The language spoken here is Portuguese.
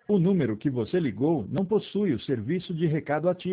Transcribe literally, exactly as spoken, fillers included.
O número que você ligou não possui o serviço de recado ativo.